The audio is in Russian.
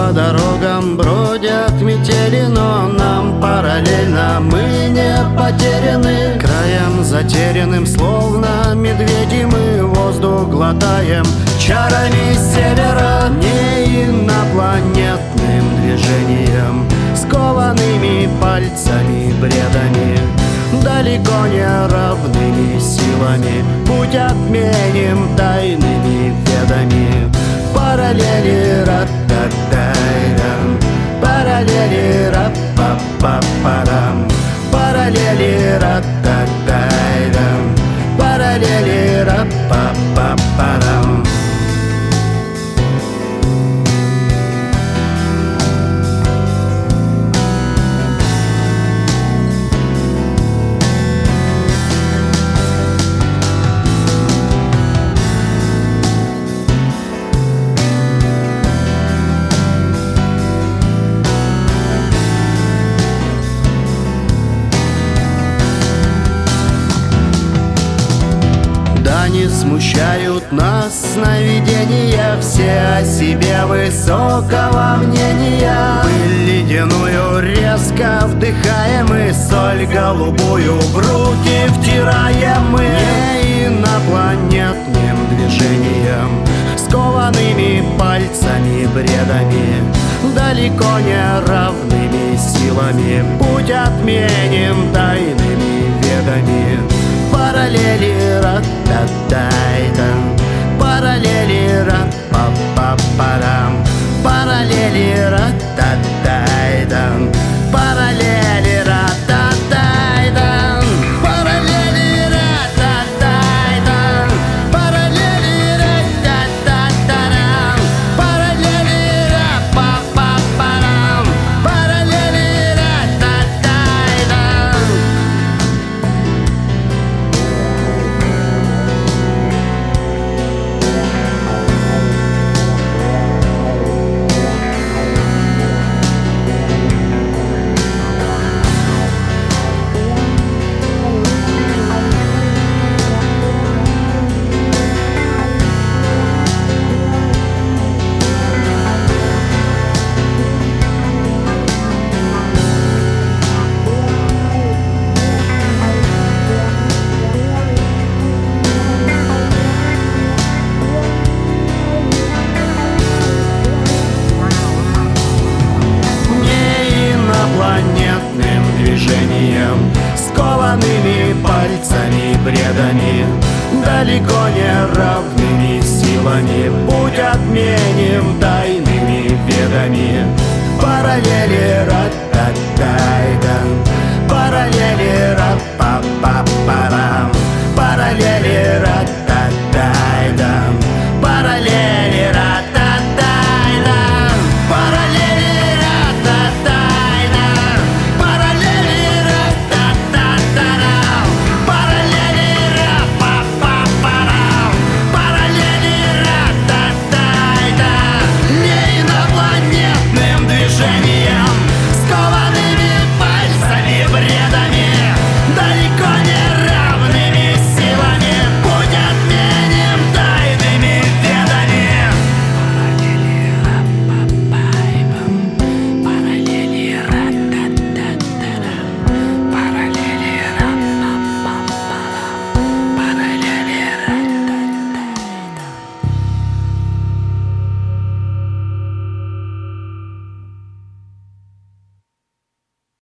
По дорогам бродят метели, но нам параллельно мы не потеряны. Краем затерянным, словно медведи, мы воздух глотаем чарами севера. Не инопланетным движением, скованными пальцами, бредами, далеко не равными силами, путь отменим тайными ведами. Параллели ра-та-та-дам, параллели ра-па-па-па-дам, параллели ра-та-та-дам, параллели ра-па-па-па-дам. Не смущают нас сновидения, все о себе высокого мнения. Пыль ледяную резко вдыхаем и соль голубую в руки втираем мы. Не инопланетным движением, скованными пальцами, бредами, далеко не равными силами, путь отменим тайными ведами. Параллели ра-та-та-дам, параллели ра-па-па-па-дам, параллели ра-та-та-дам, параллели ра-та-та-дам, параллели ра-та-та-дам, параллели ра-та-та-дам, параллели ра-па-па-па-дам, параллели ра-та-та-дам. Планетным движением, скованными пальцами, бредами, далеко не равными силами, путь отменим тайными ведами. Параллели ра-та-та-дам, параллели ра-па-па-па-дам, параллели ра